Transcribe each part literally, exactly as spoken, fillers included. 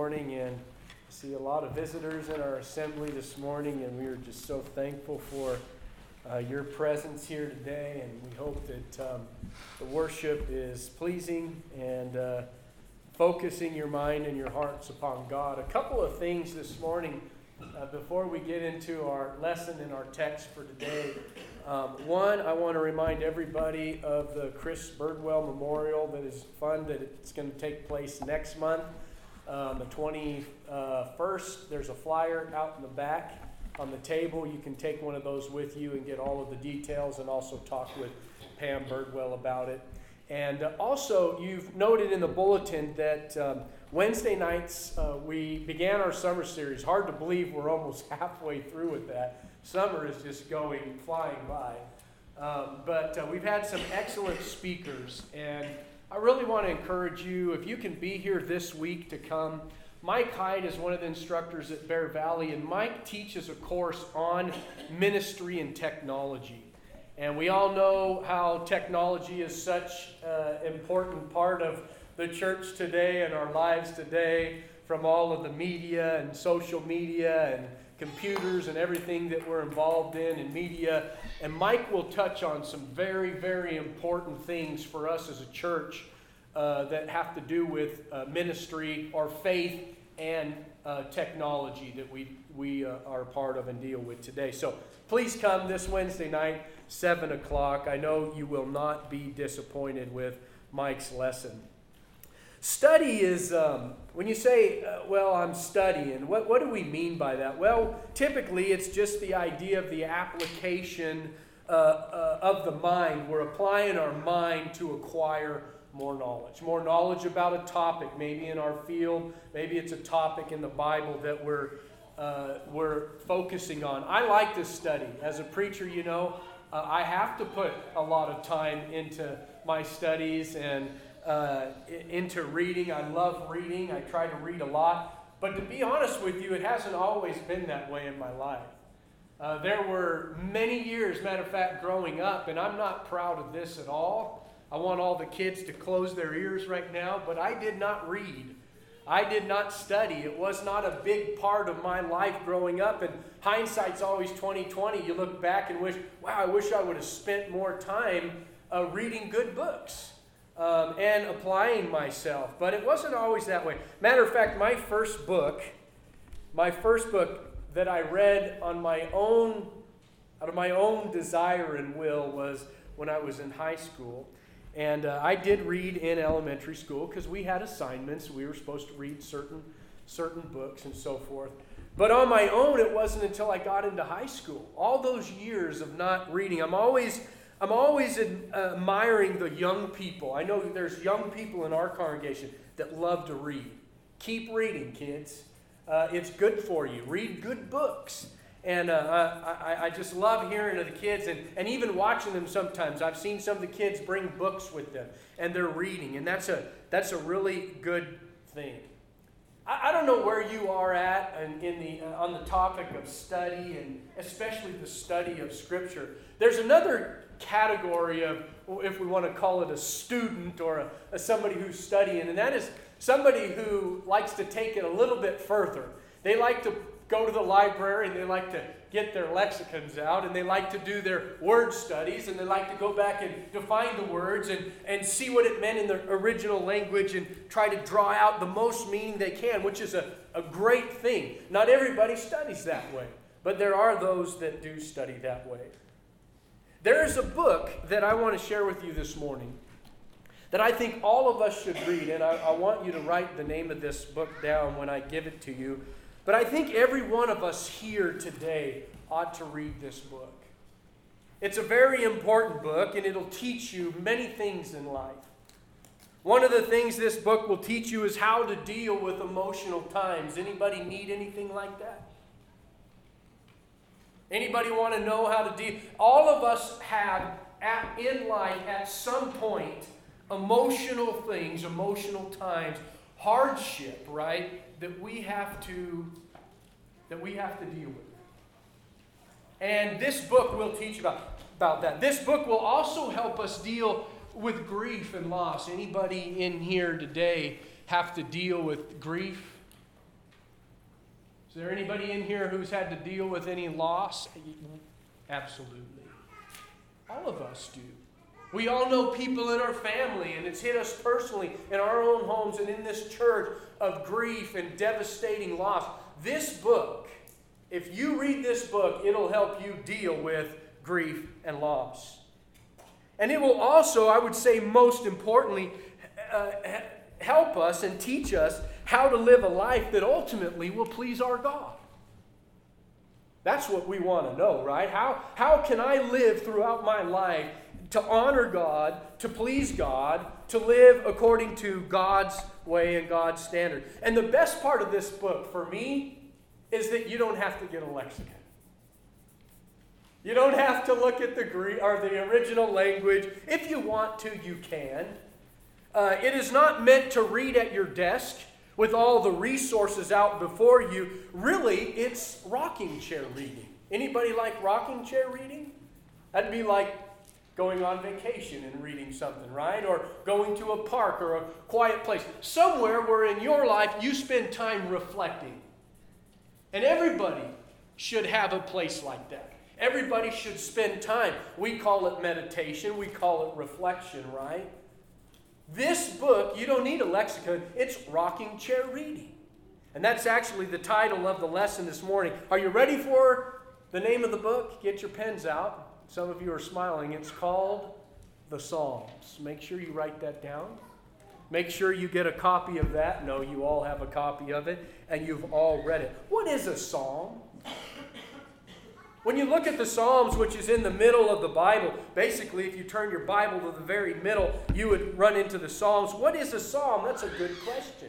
morning, and I see a lot of visitors in our assembly this morning, and we are just so thankful for uh, your presence here today, and we hope that um, the worship is pleasing and uh, focusing your mind and your hearts upon God. A couple of things this morning uh, before we get into our lesson and our text for today. Um, one, I want to remind everybody of the Chris Birdwell Memorial that is fun, that it's going to take place next month, um, the twenty-first. There's a flyer out in the back on the table. You can take one of those with you and get all of the details and also talk with Pam Birdwell about it. And uh, also, you've noted in the bulletin that um, Wednesday nights uh, we began our summer series. Hard to believe we're almost halfway through with that. Summer is just going, flying by. Um, but uh, we've had some excellent speakers, and I really want to encourage you, if you can be here this week, to come. Mike Hyde is one of the instructors at Bear Valley, and Mike teaches a course on ministry and technology. And we all know how technology is such an important part of the church today and our lives today, from all of the media and social media and computers and everything that we're involved in in media. And Mike will touch on some very, very important things for us as a church uh, that have to do with uh, ministry or faith and uh, technology that we, we uh, are a part of and deal with today. So please come this Wednesday night, seven o'clock. I know you will not be disappointed with Mike's lesson. Study is, um, when you say, uh, well, I'm studying, what, what do we mean by that? Well, typically it's just the idea of the application uh, uh, of the mind. We're applying our mind to acquire more knowledge. More knowledge about a topic, maybe in our field, maybe it's a topic in the Bible that we're, uh, we're focusing on. I like to study. As a preacher, you know, uh, I have to put a lot of time into my studies and Uh, into reading. I love reading. I try to read a lot. But to be honest with you, it hasn't always been that way in my life. Uh, there were many years, matter of fact, growing up, and I'm not proud of this at all. I want all the kids to close their ears right now, but I did not read. I did not study. It was not a big part of my life growing up, and hindsight's always twenty twenty. You look back and wish, wow, I wish I would have spent more time uh, reading good books. Um, and applying myself. But it wasn't always that way. Matter of fact, my first book, my first book that I read on my own, out of my own desire and will, was when I was in high school. And uh, I did read in elementary school because we had assignments. We were supposed to read certain, certain books and so forth. But on my own, it wasn't until I got into high school. All those years of not reading, I'm always... I'm always admiring the young people. I know there's young people in our congregation that love to read. Keep reading, kids. Uh, it's good for you. Read good books. And uh, I, I just love hearing of the kids and, and even watching them sometimes. I've seen some of the kids bring books with them, and they're reading. And that's a, that's a really good thing. I, I don't know where you are at in, in the, uh, on the topic of study, and especially the study of Scripture. There's another category of, if we want to call it a student or a, a somebody who's studying, and that is somebody who likes to take it a little bit further. They like to go to the library, and they like to get their lexicons out, and they like to do their word studies, and they like to go back and define the words and, and see what it meant in the original language and try to draw out the most meaning they can, which is a, a great thing. Not everybody studies that way, but there are those that do study that way. There is a book that I want to share with you this morning that I think all of us should read, and I, I want you to write the name of this book down when I give it to you. But I think every one of us here today ought to read this book. It's a very important book, and it'll teach you many things in life. One of the things this book will teach you is how to deal with emotional times. Anybody need anything like that? Anybody want to know how to deal? All of us have at, in life at some point emotional things, emotional times, hardship, right? That we have to that we have to deal with. And this book will teach about, about that. This book will also help us deal with grief and loss. Anybody in here today have to deal with grief Is there anybody in here who's had to deal with any loss? Absolutely. All of us do. We all know people in our family, and it's hit us personally in our own homes and in this church of grief and devastating loss. This book, if you read this book, it'll help you deal with grief and loss. And it will also, I would say most importantly, uh, help us and teach us how to live a life that ultimately will please our God. That's what we want to know, right? How, how can I live throughout my life to honor God, to please God, to live according to God's way and God's standard? And the best part of this book for me is that you don't have to get a lexicon. You don't have to look at the Greek or the original language. If you want to, you can. Uh, it is not meant to read at your desk with all the resources out before you. Really, it's rocking chair reading. Anybody like rocking chair reading? That'd be like going on vacation and reading something, right? Or going to a park or a quiet place. Somewhere where in your life you spend time reflecting. And everybody should have a place like that. Everybody should spend time. We call it meditation. We call it reflection, right? This book, you don't need a lexicon. It's rocking chair reading. And that's actually the title of the lesson this morning. Are you ready for the name of the book? Get your pens out. Some of you are smiling. It's called The Psalms. Make sure you write that down. Make sure you get a copy of that. No, you all have a copy of it, and you've all read it. What is a psalm? When you look at the Psalms, which is in the middle of the Bible, basically if you turn your Bible to the very middle, you would run into the Psalms. What is a psalm? That's a good question.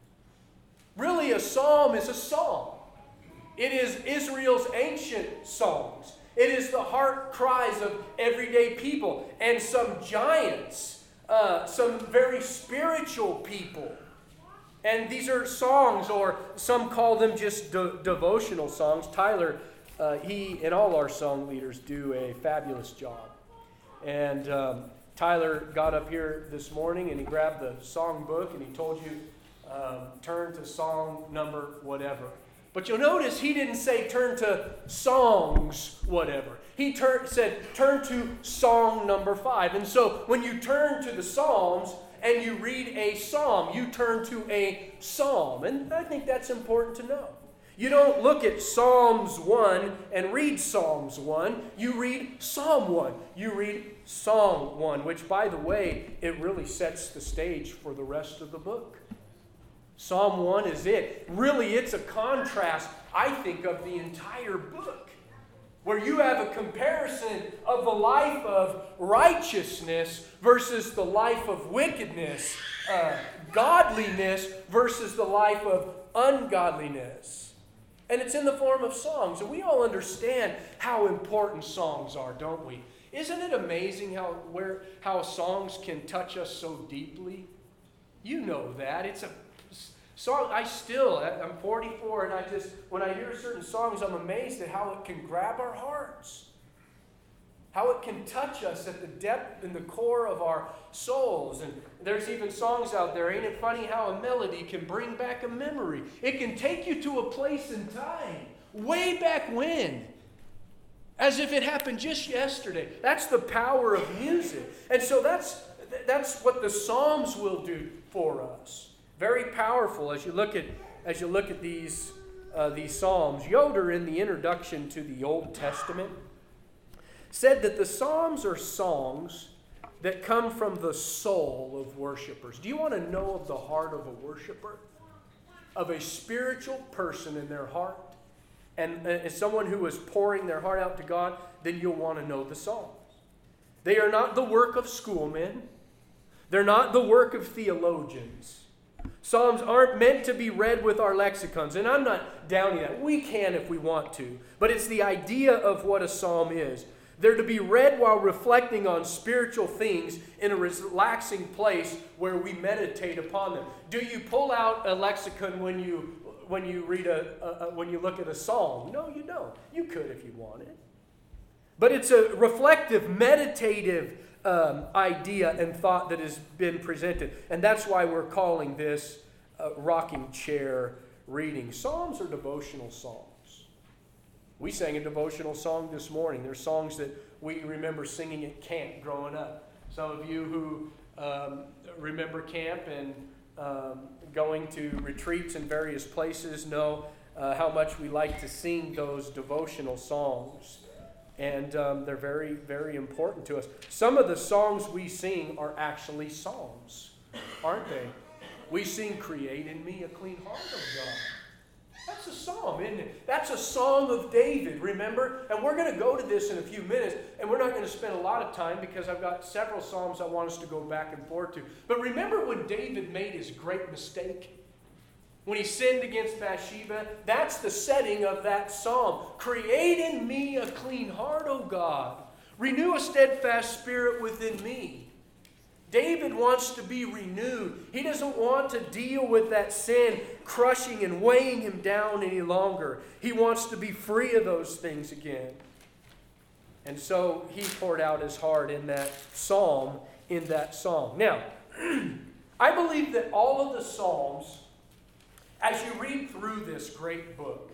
Really, a psalm is a song. It is Israel's ancient songs. It is the heart cries of everyday people and some giants, uh, some very spiritual people. And these are songs, or some call them just de- devotional songs. Tyler Uh, he and all our song leaders do a fabulous job. And um, Tyler got up here this morning and he grabbed the song book and he told you, um, turn to song number whatever. But you'll notice he didn't say turn to songs whatever. He tur- said turn to song number five. And so when you turn to the Psalms and you read a psalm, you turn to a psalm. And I think that's important to know. You don't look at Psalms one and read Psalms one. You read Psalm one. You read Psalm one, which, by the way, it really sets the stage for the rest of the book. Psalm one is it. Really, it's a contrast, I think, of the entire book, where you have a comparison of the life of righteousness versus the life of wickedness, uh, godliness versus the life of ungodliness. And it's in the form of songs. And we all understand how important songs are, don't we? Isn't it amazing how where how songs can touch us so deeply? You know that. It's a song. I still, I'm forty-four, and I just, when I hear certain songs, I'm amazed at how it can grab our hearts. How it can touch us at the depth and the core of our souls. And there's even songs out there. Ain't it funny how a melody can bring back a memory? It can take you to a place in time, way back when, as if it happened just yesterday. That's the power of music. And so that's that's what the Psalms will do for us. Very powerful as you look at as you look at these uh, these Psalms. Yoder, in the introduction to the Old Testament, said that the Psalms are songs that come from the soul of worshipers. Do you want to know of the heart of a worshiper? Of a spiritual person in their heart? And as someone who is pouring their heart out to God, then you'll want to know the Psalms. They are not the work of schoolmen. They're not the work of theologians. Psalms aren't meant to be read with our lexicons. And I'm not downing that. We can if we want to. But it's the idea of what a psalm is. They're to be read while reflecting on spiritual things in a relaxing place where we meditate upon them. Do you pull out a lexicon when you when you read a, a, a when you look at a psalm? No, you don't. You could if you wanted. But it's a reflective, meditative um, idea and thought that has been presented, and that's why we're calling this uh, rocking chair reading. Psalms are devotional songs. We sang a devotional song this morning. There's songs that we remember singing at camp growing up. Some of you who um, remember camp and um, going to retreats in various places know uh, how much we like to sing those devotional songs. And um, they're very, very important to us. Some of the songs we sing are actually psalms, aren't they? We sing, "Create in me a clean heart, O God." That's a psalm, isn't it? That's a song of David, remember? And we're going to go to this in a few minutes, and we're not going to spend a lot of time because I've got several psalms I want us to go back and forth to. But remember when David made his great mistake? When he sinned against Bathsheba? That's the setting of that psalm. "Create in me a clean heart, O God. Renew a steadfast spirit within me." David wants to be renewed. He doesn't want to deal with that sin crushing and weighing him down any longer. He wants to be free of those things again. And so he poured out his heart in that psalm, in that song. Now, I believe that all of the psalms, as you read through this great book,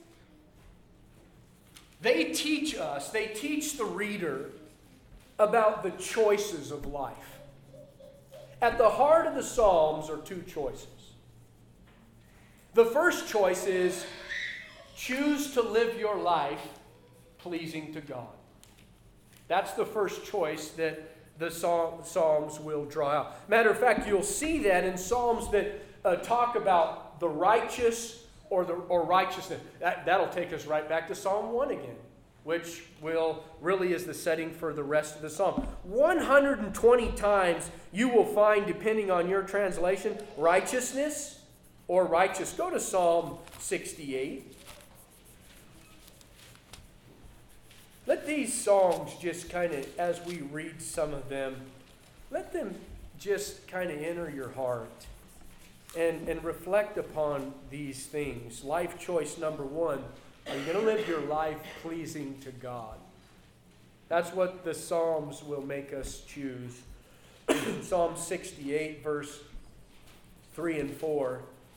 they teach us, they teach the reader about the choices of life. At the heart of the Psalms are two choices. The first choice is choose to live your life pleasing to God. That's the first choice that the Psalms will draw out. Matter of fact, you'll see that in Psalms that uh, talk about the righteous or the or righteousness. That, that'll take us right back to Psalm one again, which will really is the setting for the rest of the psalm. one hundred twenty times you will find, depending on your translation, righteousness or righteous. Go to Psalm sixty-eight. Let these songs just kind of, as we read some of them, let them just kind of enter your heart and, and reflect upon these things. Life choice number one. Are you going to live your life pleasing to God? That's what the Psalms will make us choose. Psalm sixty-eight, verse three and four.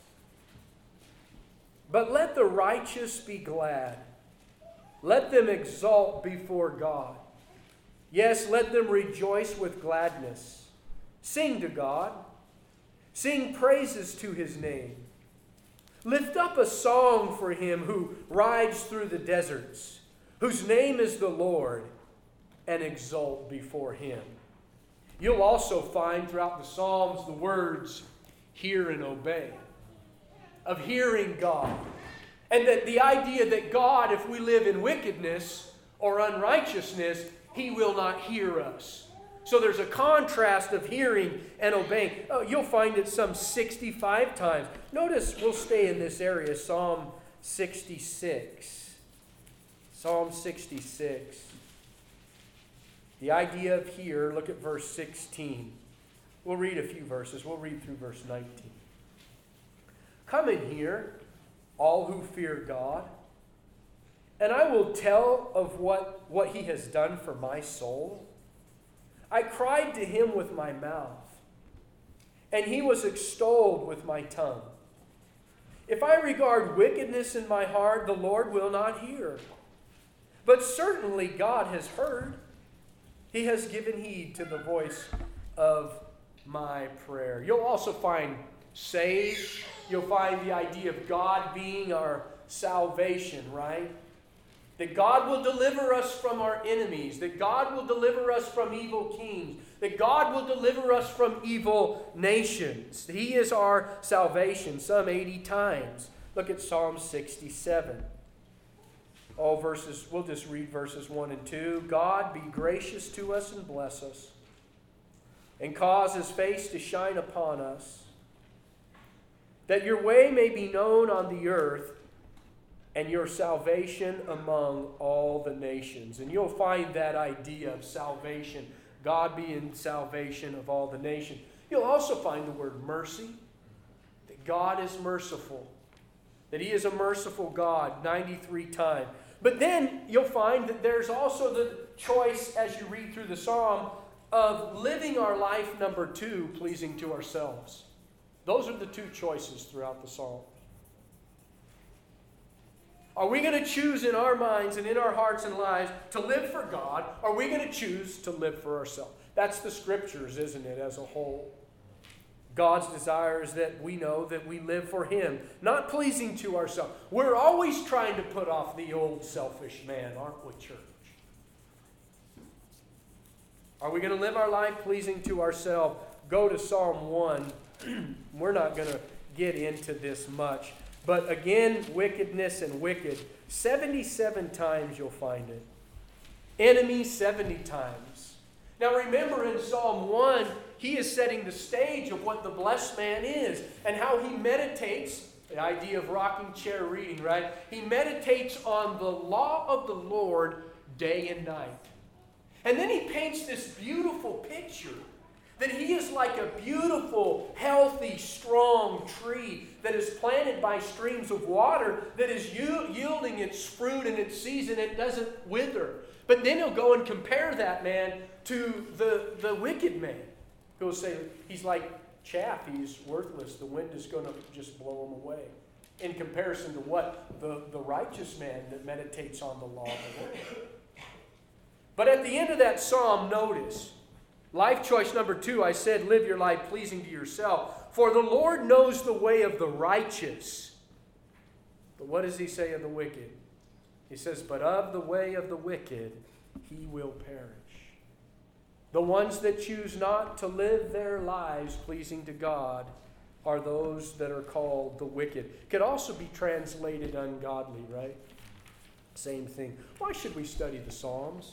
"But let the righteous be glad. Let them exult before God. Yes, let them rejoice with gladness. Sing to God. Sing praises to his name. Lift up a song for him who rides through the deserts, whose name is the Lord, and exult before him." You'll also find throughout the Psalms the words, "hear and obey," of hearing God. And that the idea that God, if we live in wickedness or unrighteousness, he will not hear us. So there's a contrast of hearing and obeying. Oh, you'll find it some sixty-five times. Notice, we'll stay in this area, Psalm sixty-six. Psalm sixty-six. The idea of hear, look at verse sixteen. We'll read a few verses. We'll read through verse nineteen. "Come and hear, all who fear God, and I will tell of what, what he has done for my soul. I cried to him with my mouth, and he was extolled with my tongue. If I regard wickedness in my heart, the Lord will not hear. But certainly God has heard. He has given heed to the voice of my prayer." You'll also find save. You'll find the idea of God being our salvation, right? That God will deliver us from our enemies. That God will deliver us from evil kings. That God will deliver us from evil nations. He is our salvation, some eighty times. Look at Psalm sixty-seven. All verses, we'll just read verses one and two. "God be gracious to us and bless us, and cause his face to shine upon us, that your way may be known on the earth, and your salvation among all the nations." And you'll find that idea of salvation, God being salvation of all the nations. You'll also find the word mercy, that God is merciful, that he is a merciful God ninety-three times. But then you'll find that there's also the choice, as you read through the psalm, of living our life, number two, pleasing to ourselves. Those are the two choices throughout the psalm. Are we going to choose in our minds and in our hearts and lives to live for God? Or are we going to choose to live for ourselves? That's the Scriptures, isn't it, as a whole? God's desire is that we know that we live for Him, not pleasing to ourselves. We're always trying to put off the old selfish man, aren't we, church? Are we going to live our life pleasing to ourselves? Go to Psalm one. We're not going to get into this much. But again, wickedness and wicked. seventy-seven times you'll find it. Enemy, seventy times. Now remember, in Psalm one, he is setting the stage of what the blessed man is and how he meditates. The idea of rocking chair reading, right? He meditates on the law of the Lord day and night. And then he paints this beautiful picture that he is like a beautiful, healthy, strong tree that is planted by streams of water that is yielding its fruit in its season. It doesn't wither. But then he'll go and compare that man to the, the wicked man. He'll say he's like chaff. He's worthless. The wind is going to just blow him away. In comparison to what? The, the righteous man that meditates on the law of the Lord. But at the end of that psalm, notice, life choice number two, I said, live your life pleasing to yourself. For the Lord knows the way of the righteous. But what does he say of the wicked? He says, but of the way of the wicked, he will perish. The ones that choose not to live their lives pleasing to God are those that are called the wicked. Could also be translated ungodly, right? Same thing. Why should we study the Psalms?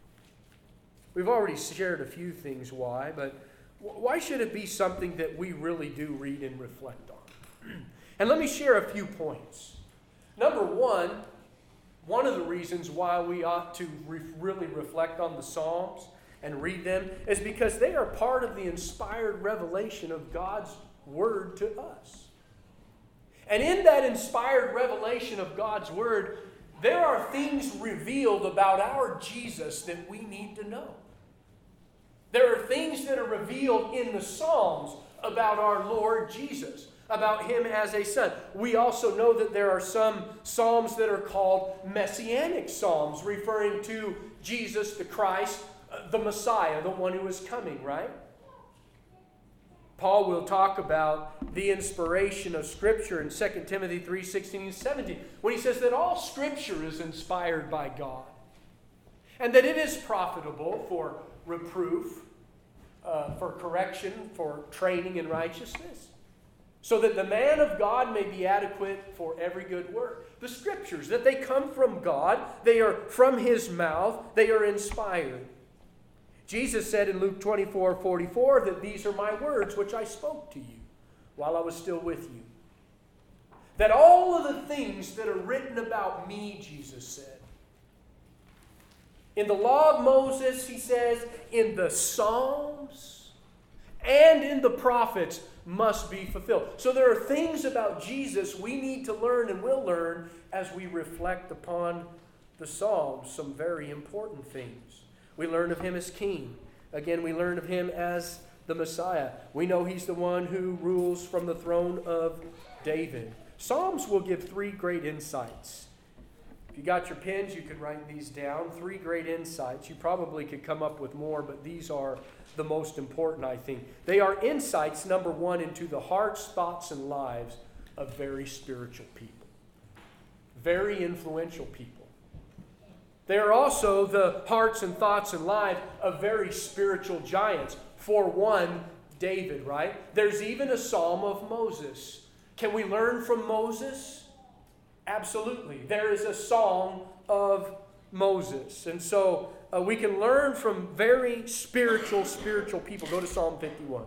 We've already shared a few things why, but why should it be something that we really do read and reflect on? And let me share a few points. Number one, one of the reasons why we ought to re- really reflect on the Psalms and read them is because they are part of the inspired revelation of God's Word to us. And in that inspired revelation of God's Word, there are things revealed about our Jesus that we need to know. There are things that are revealed in the Psalms about our Lord Jesus, about Him as a Son. We also know that there are some Psalms that are called Messianic Psalms, referring to Jesus the Christ, the Messiah, the one who is coming, right? Paul will talk about the inspiration of Scripture in Second Timothy three sixteen and seventeen, when he says that all Scripture is inspired by God, and that it is profitable for reproof, uh, for correction, for training in righteousness, so that the man of God may be adequate for every good work. The Scriptures, that they come from God, they are from His mouth, they are inspired. Jesus said in Luke twenty-four forty-four that these are my words which I spoke to you while I was still with you. That all of the things that are written about me, Jesus said, in the law of Moses, he says, in the Psalms and in the prophets must be fulfilled. So there are things about Jesus we need to learn and will learn as we reflect upon the Psalms, some very important things. We learn of Him as King. Again, we learn of Him as the Messiah. We know He's the one who rules from the throne of David. Psalms will give three great insights. If you got your pens, you could write these down. Three great insights. You probably could come up with more, but these are the most important, I think. They are insights, number one, into the hearts, thoughts, and lives of very spiritual people. Very influential people. They are also the hearts and thoughts and lives of very spiritual giants. For one, David, right? There's even a Psalm of Moses. Can we learn from Moses? Absolutely. There is a Psalm of Moses. And so uh, we can learn from very spiritual, spiritual people. Go to Psalm fifty-one.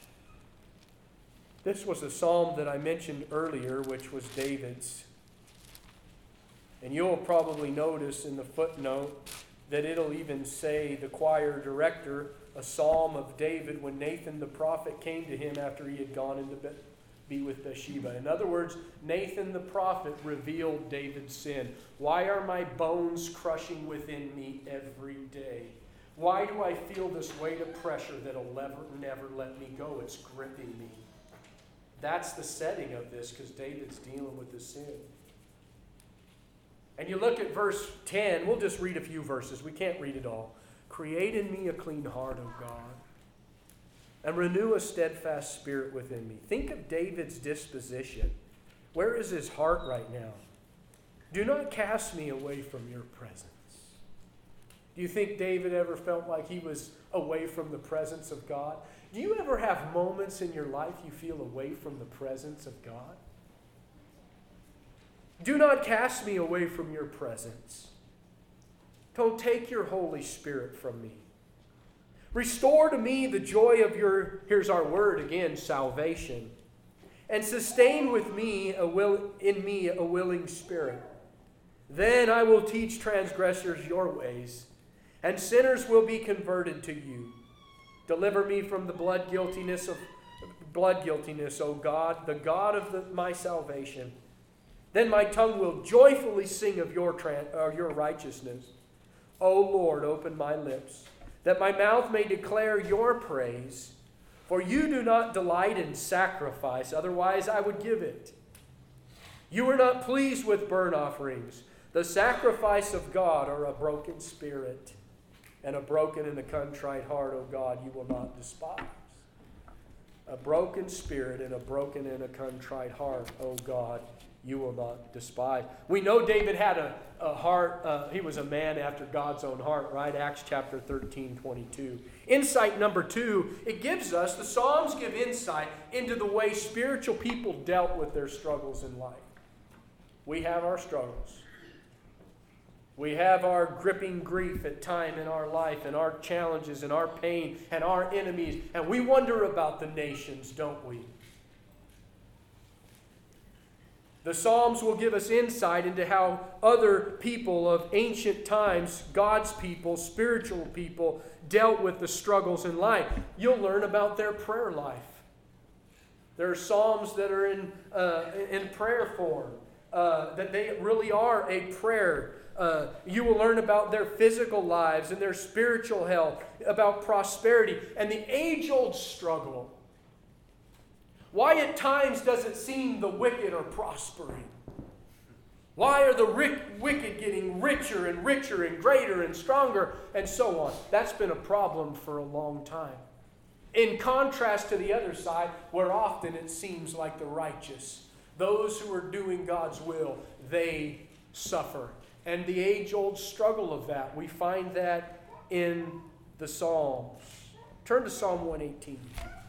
This was a psalm that I mentioned earlier, which was David's. And you'll probably notice in the footnote that it'll even say, the choir director, a psalm of David when Nathan the prophet came to him after he had gone into be, be with Bathsheba. In other words, Nathan the prophet revealed David's sin. Why are my bones crushing within me every day? Why do I feel this weight of pressure that'll never, never let me go? It's gripping me. That's the setting of this, because David's dealing with the sin. And you look at verse ten, we'll just read a few verses. We can't read it all. Create in me a clean heart, O God, and renew a steadfast spirit within me. Think of David's disposition. Where is his heart right now? Do not cast me away from your presence. Do you think David ever felt like he was away from the presence of God? Do you ever have moments in your life you feel away from the presence of God? Do not cast me away from your presence. Don't take your Holy Spirit from me. Restore to me the joy of your, here's our word again, salvation. And sustain with me a will, in me a willing spirit. Then I will teach transgressors your ways, and sinners will be converted to you. Deliver me from the blood guiltiness of blood guiltiness, O God, the God of the, my salvation. Then my tongue will joyfully sing of your, tran- or your righteousness. O Lord, open my lips, that my mouth may declare your praise. For you do not delight in sacrifice, otherwise I would give it. You are not pleased with burnt offerings. The sacrifice of God are a broken spirit, and a broken and a contrite heart, O God, you will not despise. A broken spirit and a broken and a contrite heart, O God, you will not despise. We know David had a, a heart, uh, he was a man after God's own heart, right? Acts chapter thirteen, twenty-two. Insight number two, it gives us, the Psalms give insight into the way spiritual people dealt with their struggles in life. We have our struggles. We have our gripping grief at time in our life, and our challenges and our pain and our enemies, and we wonder about the nations, don't we? The Psalms will give us insight into how other people of ancient times, God's people, spiritual people, dealt with the struggles in life. You'll learn about their prayer life. There are Psalms that are in, uh, in prayer form, uh, that they really are a prayer. Uh, you will learn about their physical lives and their spiritual health, about prosperity, and the age-old struggle. Why at times does it seem the wicked are prospering? Why are the wicked getting richer and richer and greater and stronger and so on? That's been a problem for a long time. In contrast to the other side, where often it seems like the righteous, those who are doing God's will, they suffer. And the age-old struggle of that, we find that in the Psalms. Turn to Psalm one eighteen.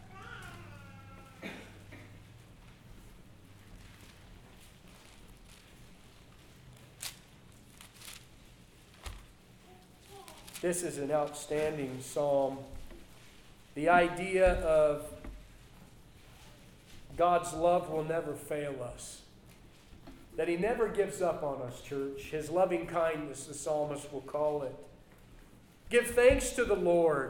This is an outstanding psalm. The idea of God's love will never fail us. That He never gives up on us, church. His loving kindness, the psalmist will call it. Give thanks to the Lord,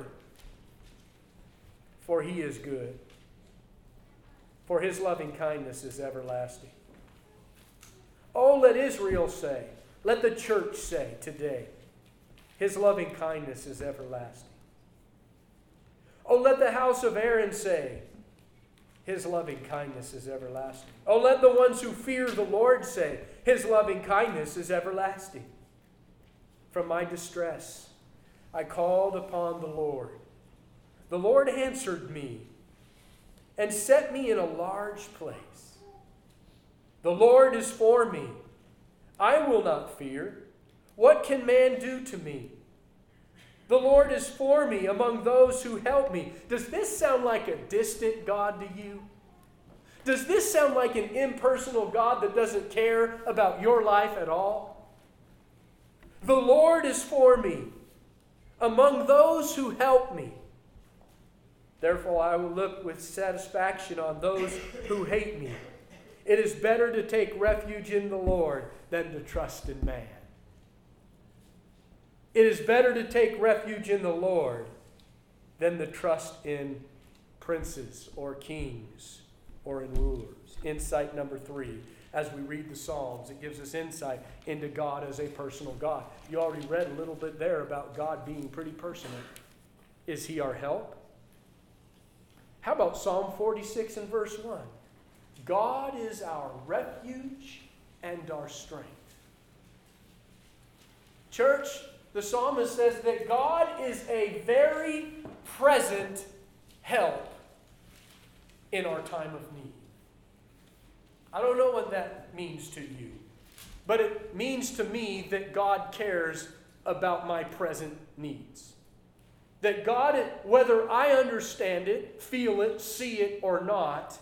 for He is good. For His loving kindness is everlasting. Oh, let Israel say, let the church say today, His loving kindness is everlasting. Oh, let the house of Aaron say, His loving kindness is everlasting. Oh, let the ones who fear the Lord say, His loving kindness is everlasting. From my distress, I called upon the Lord. The Lord answered me and set me in a large place. The Lord is for me. I will not fear. What can man do to me? The Lord is for me among those who help me. Does this sound like a distant God to you? Does this sound like an impersonal God that doesn't care about your life at all? The Lord is for me among those who help me. Therefore I will look with satisfaction on those who hate me. It is better to take refuge in the Lord than to trust in man. It is better to take refuge in the Lord than to trust in princes or kings or in rulers. Insight number three, as we read the Psalms, it gives us insight into God as a personal God. You already read a little bit there about God being pretty personal. Is He our help? How about Psalm forty-six and verse one? God is our refuge and our strength. Church, the psalmist says that God is a very present help in our time of need. I don't know what that means to you, but it means to me that God cares about my present needs. That God, whether I understand it, feel it, see it, or not,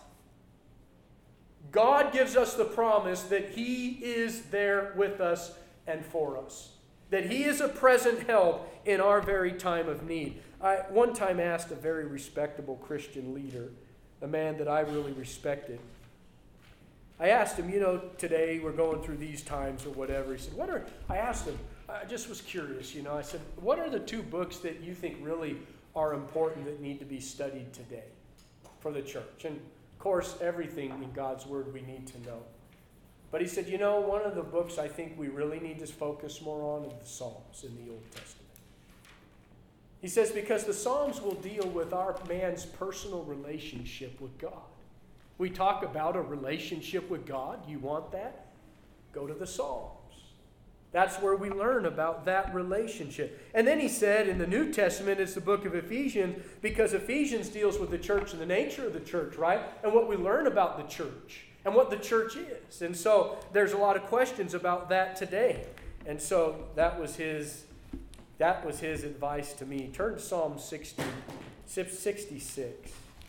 God gives us the promise that He is there with us and for us. That He is a present help in our very time of need. I one time asked a very respectable Christian leader, a man that I really respected. I asked him, you know, today we're going through these times or whatever. He said, what are, I asked him, I just was curious, you know, I said, what are the two books that you think really are important that need to be studied today for the church? And of course, everything in God's Word we need to know. But he said, you know, one of the books I think we really need to focus more on is the Psalms in the Old Testament. He says, because the Psalms will deal with our man's personal relationship with God. We talk about a relationship with God. You want that? Go to the Psalms. That's where we learn about that relationship. And then he said in the New Testament, it's the book of Ephesians, because Ephesians deals with the church and the nature of the church, right? And what we learn about the church and what the church is. And so there's a lot of questions about that today. And so that was his, that was his advice to me. Turn to Psalm sixty, sixty-six.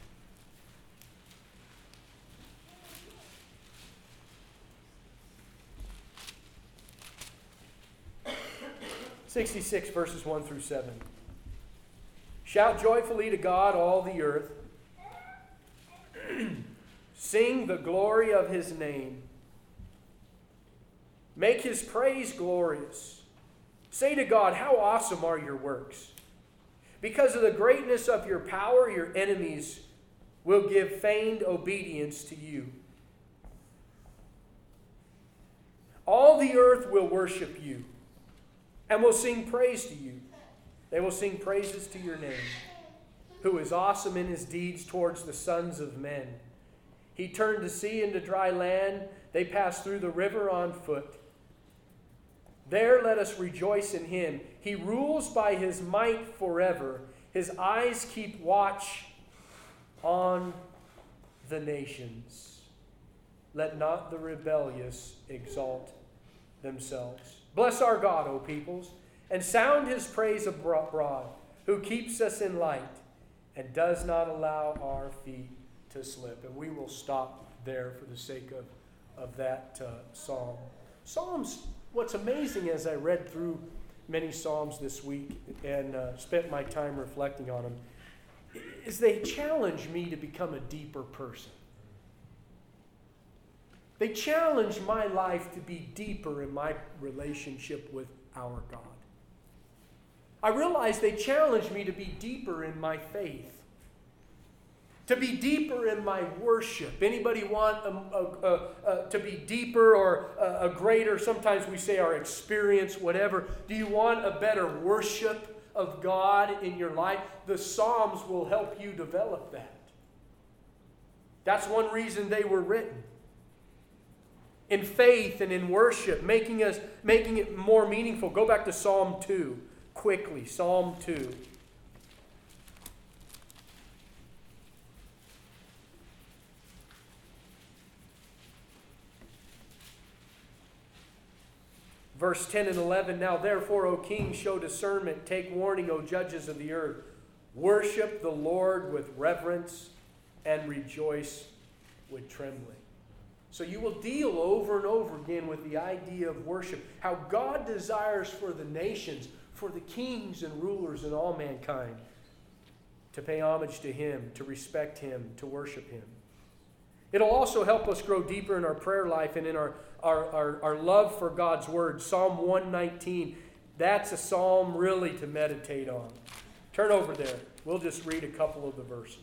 sixty-six verses one through seven. Shout joyfully to God, all the earth. Sing the glory of His name. Make His praise glorious. Say to God, how awesome are your works. Because of the greatness of your power, your enemies will give feigned obedience to you. All the earth will worship you and will sing praise to you. They will sing praises to your name, who is awesome in His deeds towards the sons of men. He turned the sea into dry land. They passed through the river on foot. There let us rejoice in Him. He rules by His might forever. His eyes keep watch on the nations. Let not the rebellious exalt themselves. Bless our God, O peoples, and sound His praise abroad, who keeps us in light and does not allow our feet to slip. And we will stop there for the sake of, of that uh, psalm. Psalms, what's amazing as I read through many Psalms this week and uh, spent my time reflecting on them, is they challenge me to become a deeper person. They challenge my life to be deeper in my relationship with our God. I realize they challenge me to be deeper in my faith, to be deeper in my worship. Anybody want a, a, a, a, to be deeper or a, a greater, sometimes we say our experience, whatever. Do you want a better worship of God in your life? The Psalms will help you develop that. That's one reason they were written. In faith and in worship, making us making it more meaningful. Go back to Psalm two quickly. Psalm two. Verse ten and eleven. Now therefore, O king, show discernment. Take warning, O judges of the earth. Worship the Lord with reverence and rejoice with trembling. So you will deal over and over again with the idea of worship. How God desires for the nations, for the kings and rulers and all mankind to pay homage to Him, to respect Him, to worship Him. It'll also help us grow deeper in our prayer life and in our, our, our, our love for God's Word. Psalm one nineteen, that's a psalm really to meditate on. Turn over there. We'll just read a couple of the verses.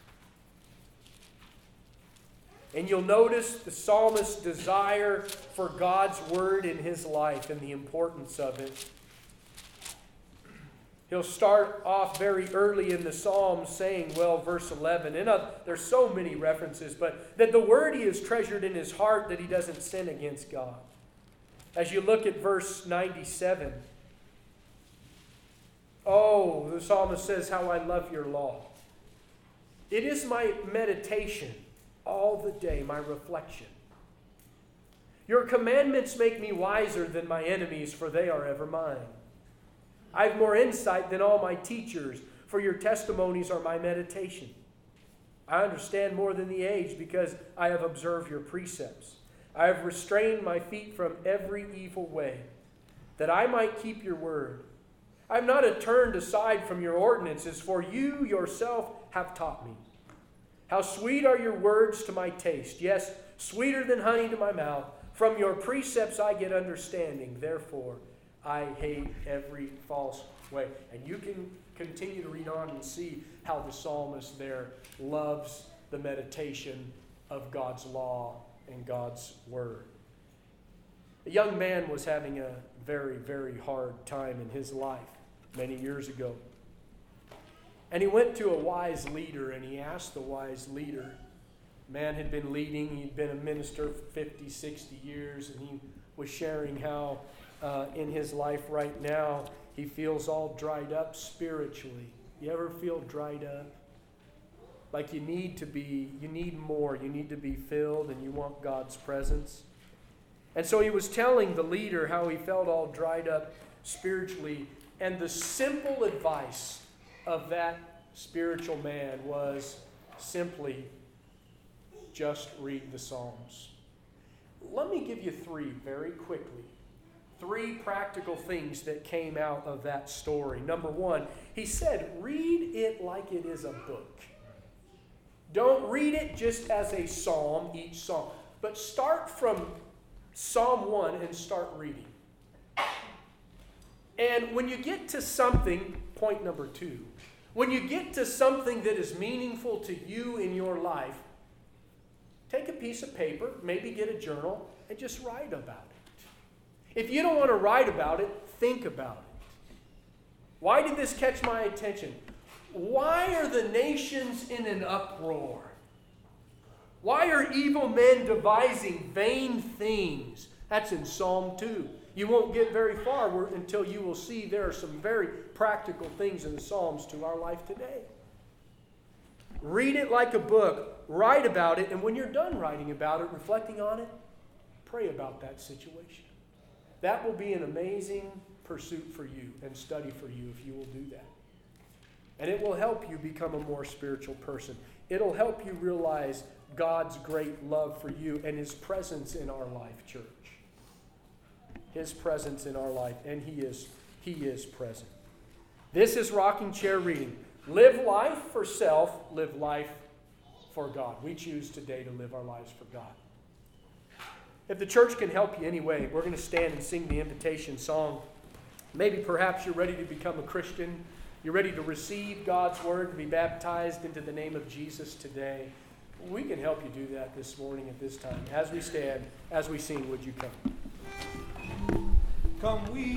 And you'll notice the psalmist's desire for God's Word in his life and the importance of it. He'll start off very early in the psalm saying, well, verse eleven, and uh, there's so many references, but that the Word he has treasured in his heart, that he doesn't sin against God. As you look at verse ninety-seven, Oh, the psalmist says, how I love your law. It is my meditation all the day, my reflection. Your commandments make me wiser than my enemies, for they are ever mine. I have more insight than all my teachers, for your testimonies are my meditation. I understand more than the aged, because I have observed your precepts. I have restrained my feet from every evil way, that I might keep your word. I have not turned aside from your ordinances, for you yourself have taught me. How sweet are your words to my taste, yes, sweeter than honey to my mouth. From your precepts I get understanding, therefore I hate every false way. And you can continue to read on and see how the psalmist there loves the meditation of God's law and God's word. A young man was having a very, very hard time in his life many years ago. And he went to a wise leader and he asked the wise leader. Man had been leading, he'd been a minister for fifty, sixty years, and he was sharing how uh, in his life right now he feels all dried up spiritually. You ever feel dried up? Like you need to be, you need more, you need to be filled, and you want God's presence. And so he was telling the leader how he felt all dried up spiritually, and the simple advice of that spiritual man was simply, just read the Psalms. Let me give you three very quickly. Three practical things that came out of that story. Number one, he said, read it like it is a book. Don't read it just as a psalm, each psalm. But start from Psalm one and start reading. And when you get to something, point number two, when you get to something that is meaningful to you in your life, take a piece of paper, maybe get a journal, and just write about it. If you don't want to write about it, think about it. Why did this catch my attention? Why are the nations in an uproar? Why are evil men devising vain things? That's in Psalm two. You won't get very far until you will see there are some very practical things in the Psalms to our life today. Read it like a book. Write about it. And when you're done writing about it, reflecting on it, pray about that situation. That will be an amazing pursuit for you and study for you if you will do that. And it will help you become a more spiritual person. It'll help you realize God's great love for you and His presence in our life, church. His presence in our life, and He is, He is present. This is rocking chair reading. Live life for self, live life for God. We choose today to live our lives for God. If the church can help you anyway, we're going to stand and sing the invitation song. Maybe perhaps you're ready to become a Christian. You're ready to receive God's word, to be baptized into the name of Jesus today. We can help you do that this morning at this time. As we stand, as we sing, would you come? Come we